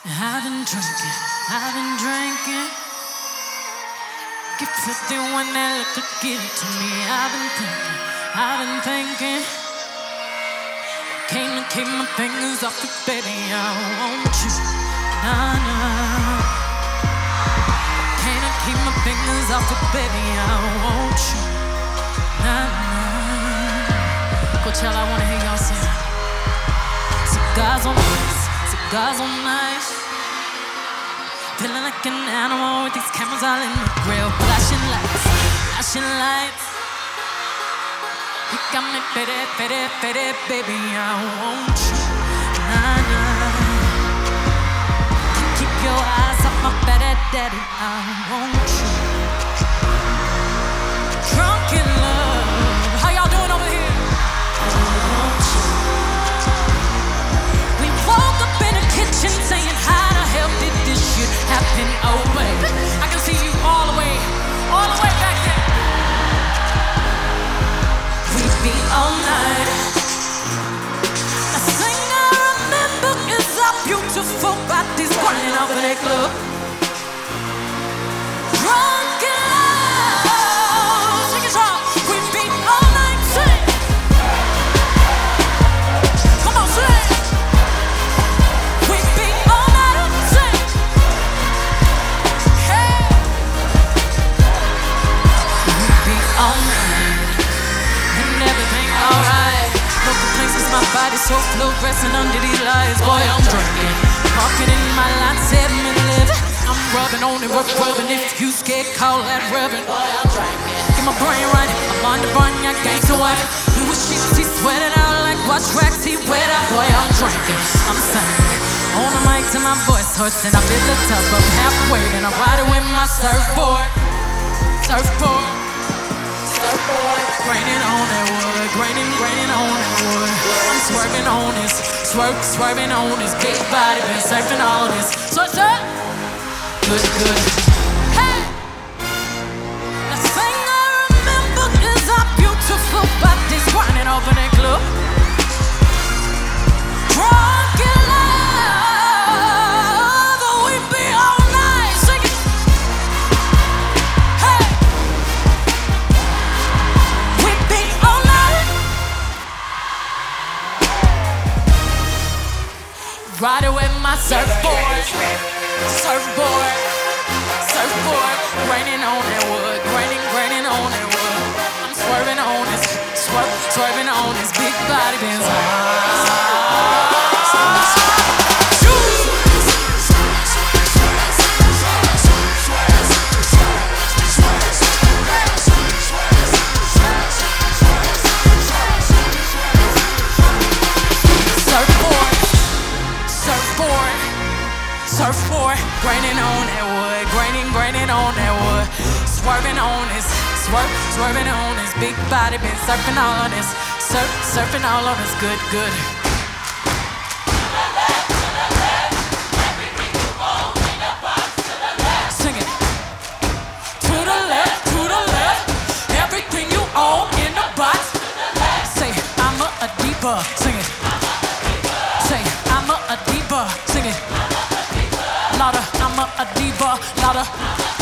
I've been drinking, I've been drinking. Get filthy when that liquor get to me. I've been thinking. Can't keep my fingers off the baby. I want you, nah, nah. Can't keep my fingers off the baby. I want you, nah, nah. Coachella, I wanna hear y'all sing. Cigars on ice, cigars on ice. Feeling like an animal with these cameras all in the grill. Flashing lights, flashing lights. You got me pity, pity, pity, baby, I want you, nah, nah. Keep your eyes off my better daddy, I want you. Drunk in love, how y'all doing over here? I want you. We woke up in the kitchen saying, how the hell did this shit happen? Oh baby, I can see you all the way back there. We be all night. The thing I remember is our beautiful bodies running over the club. Drunk in love, sing it strong. We be all night, sing. Come on, sing. We be all night, sing. Hey. We be all night and everything alright. No complaints 'cause my body's so fluorescent under these lights. Boy, I'm drinking, parking in my line 7-Eleven. I'm rubbing on it, rubbing. If you scared, call that rubbing. Boy, I'm drinking, get my brain right. I'm on the burn, your gangster wife. New sheets, he sweating out like watch tracks, he wet out. Boy, I'm drinking, I'm singing. On the mic till my voice hurts and I feel the tub up halfway. Then I ride it with my surfboard, surfboard. Graining on that wood, graining on that wood. I'm swerving on this, swerving on this big body, been surfing all this. So it's up, good. Hey, the thing I remember is our beautiful bodies grinding over that club. Drunk in love, we be all night singing. Hey. Riding with my surfboard, graining on that wood, graining on that wood. I'm swerving on this, swerving on this big body Benz. Surfboard, graining on that wood, graining on that wood. Swerving on this, swerving on this big body, been surfing all on this, surfing all on this, good. Sing it. To the left, everything you own in the box. Say, I'm a diva, sing it. Say, I'm a diva, sing it. Louder, I'm a diva, louder.